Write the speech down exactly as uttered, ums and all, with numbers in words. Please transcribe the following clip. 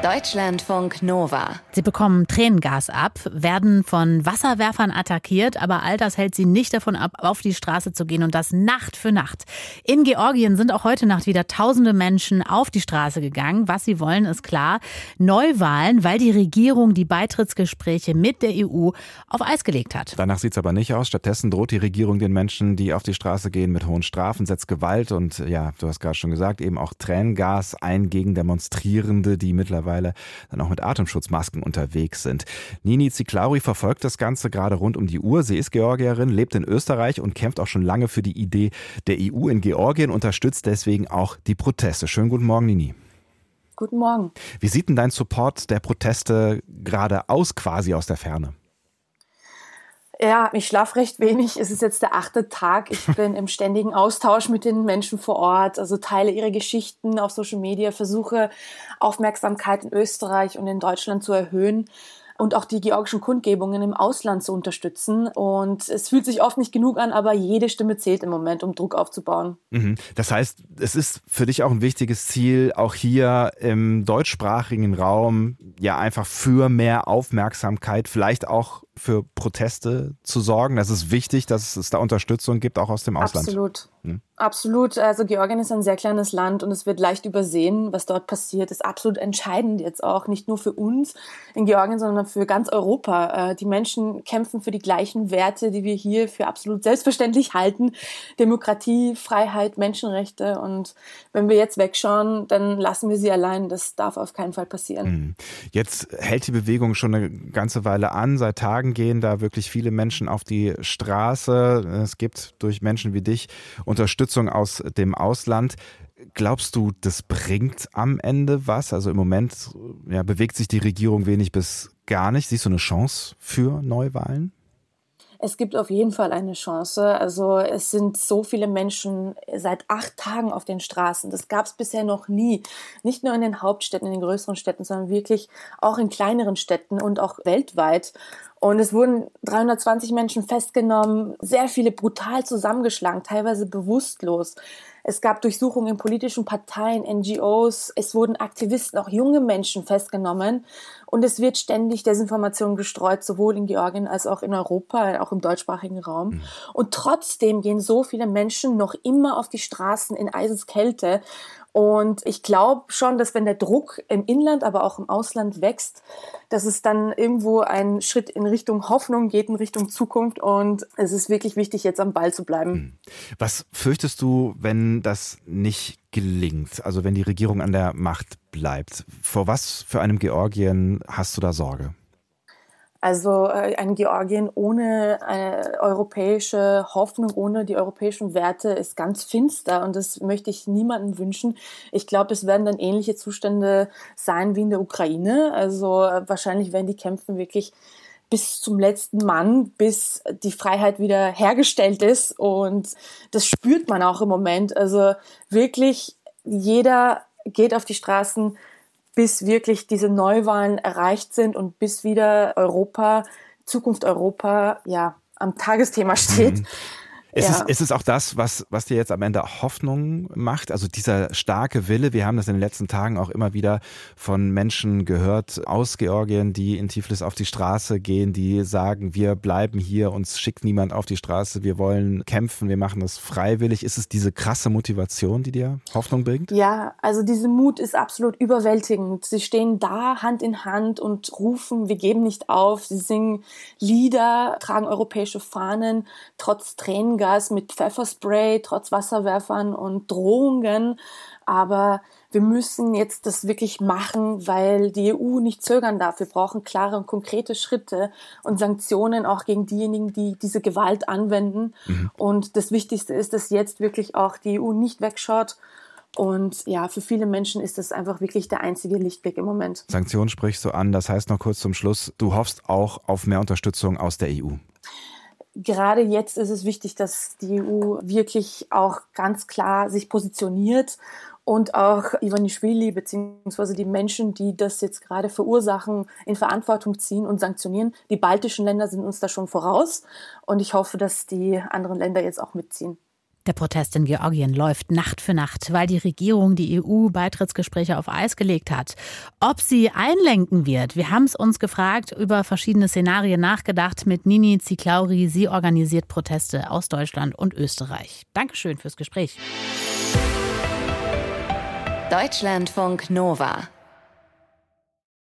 Deutschlandfunk Nova. Sie bekommen Tränengas ab, werden von Wasserwerfern attackiert, aber all das hält sie nicht davon ab, auf die Straße zu gehen, und das Nacht für Nacht. In Georgien sind auch heute Nacht wieder tausende Menschen auf die Straße gegangen. Was sie wollen, ist klar: Neuwahlen, weil die Regierung die Beitrittsgespräche mit der E U auf Eis gelegt hat. Danach sieht es aber nicht aus. Stattdessen droht die Regierung den Menschen, die auf die Straße gehen, mit hohen Strafen, setzt Gewalt und, ja, du hast gerade schon gesagt, eben auch Tränengas ein gegen Demonstrierende, die mittlerweile dann auch mit Atemschutzmasken unterwegs sind. Nini Ziklauri verfolgt das Ganze gerade rund um die Uhr. Sie ist Georgierin, lebt in Österreich und kämpft auch schon lange für die Idee der E U in Georgien, unterstützt deswegen auch die Proteste. Schönen guten Morgen, Nini. Guten Morgen. Wie sieht denn dein Support der Proteste gerade aus, quasi aus der Ferne? Ja, ich schlafe recht wenig. Es ist jetzt der achte Tag. Ich bin im ständigen Austausch mit den Menschen vor Ort, also teile ihre Geschichten auf Social Media, versuche Aufmerksamkeit in Österreich und in Deutschland zu erhöhen und auch die georgischen Kundgebungen im Ausland zu unterstützen. Und es fühlt sich oft nicht genug an, aber jede Stimme zählt im Moment, um Druck aufzubauen. Mhm. Das heißt, es ist für dich auch ein wichtiges Ziel, auch hier im deutschsprachigen Raum ja einfach für mehr Aufmerksamkeit, vielleicht auch für Proteste zu sorgen. Das ist wichtig, dass es da Unterstützung gibt, auch aus dem Ausland. Absolut. Hm. Absolut. Also Georgien ist ein sehr kleines Land und es wird leicht übersehen, was dort passiert. Das ist absolut entscheidend jetzt auch, nicht nur für uns in Georgien, sondern für ganz Europa. Die Menschen kämpfen für die gleichen Werte, die wir hier für absolut selbstverständlich halten. Demokratie, Freiheit, Menschenrechte. Und wenn wir jetzt wegschauen, dann lassen wir sie allein. Das darf auf keinen Fall passieren. Jetzt hält die Bewegung schon eine ganze Weile an. Seit Tagen gehen da wirklich viele Menschen auf die Straße. Es gibt durch Menschen wie dich Unterstützung aus dem Ausland. Glaubst du, das bringt am Ende was? Also im Moment ja, bewegt sich die Regierung wenig bis gar nicht. Siehst du eine Chance für Neuwahlen? Es gibt auf jeden Fall eine Chance. Also es sind so viele Menschen seit acht Tagen auf den Straßen. Das gab es bisher noch nie. Nicht nur in den Hauptstädten, in den größeren Städten, sondern wirklich auch in kleineren Städten und auch weltweit. Und es wurden dreihundertzwanzig Menschen festgenommen, sehr viele brutal zusammengeschlagen, teilweise bewusstlos. Es gab Durchsuchungen in politischen Parteien, N G Os. Es wurden Aktivisten, auch junge Menschen festgenommen. Und es wird ständig Desinformation gestreut, sowohl in Georgien als auch in Europa, auch im deutschsprachigen Raum. Mhm. Und trotzdem gehen so viele Menschen noch immer auf die Straßen in Eiseskälte. Und ich glaube schon, dass wenn der Druck im Inland, aber auch im Ausland wächst, dass es dann irgendwo ein Schritt in Richtung Hoffnung geht, in Richtung Zukunft. Und es ist wirklich wichtig, jetzt am Ball zu bleiben. Was fürchtest du, wenn das nicht gelingt? Also wenn die Regierung an der Macht bleibt? Vor was für einem Georgien hast du da Sorge? Also ein Georgien ohne eine europäische Hoffnung, ohne die europäischen Werte ist ganz finster, und das möchte ich niemandem wünschen. Ich glaube, es werden dann ähnliche Zustände sein wie in der Ukraine. Also wahrscheinlich werden die Kämpfe wirklich bis zum letzten Mann, bis die Freiheit wieder hergestellt ist, und das spürt man auch im Moment. Also wirklich jeder geht auf die Straßen, bis wirklich diese Neuwahlen erreicht sind und bis wieder Europa, Zukunft Europa, ja, am Tagesthema steht. Mhm. Ist, Ja. es, ist es auch das, was, was dir jetzt am Ende Hoffnung macht? Also dieser starke Wille, wir haben das in den letzten Tagen auch immer wieder von Menschen gehört aus Georgien, die in Tiflis auf die Straße gehen, die sagen, wir bleiben hier, uns schickt niemand auf die Straße, wir wollen kämpfen, wir machen das freiwillig. Ist es diese krasse Motivation, die dir Hoffnung bringt? Ja, also dieser Mut ist absolut überwältigend. Sie stehen da Hand in Hand und rufen, wir geben nicht auf. Sie singen Lieder, tragen europäische Fahnen, trotz Tränengas, mit Pfefferspray, trotz Wasserwerfern und Drohungen. Aber wir müssen jetzt das wirklich machen, weil die E U nicht zögern darf. Wir brauchen klare und konkrete Schritte und Sanktionen auch gegen diejenigen, die diese Gewalt anwenden. Mhm. Und das Wichtigste ist, dass jetzt wirklich auch die E U nicht wegschaut. Und ja, für viele Menschen ist das einfach wirklich der einzige Lichtblick im Moment. Sanktionen sprichst du an. Das heißt noch kurz zum Schluss, du hoffst auch auf mehr Unterstützung aus der E U. Gerade jetzt ist es wichtig, dass die E U wirklich auch ganz klar sich positioniert und auch Ivanischvili bzw. die Menschen, die das jetzt gerade verursachen, in Verantwortung ziehen und sanktionieren. Die baltischen Länder sind uns da schon voraus, und ich hoffe, dass die anderen Länder jetzt auch mitziehen. Der Protest in Georgien läuft Nacht für Nacht, weil die Regierung die E U-Beitrittsgespräche auf Eis gelegt hat. Ob sie einlenken wird, wir haben es uns gefragt, über verschiedene Szenarien nachgedacht mit Nini Ziklauri. Sie organisiert Proteste aus Deutschland und Österreich. Dankeschön fürs Gespräch. Deutschlandfunk Nova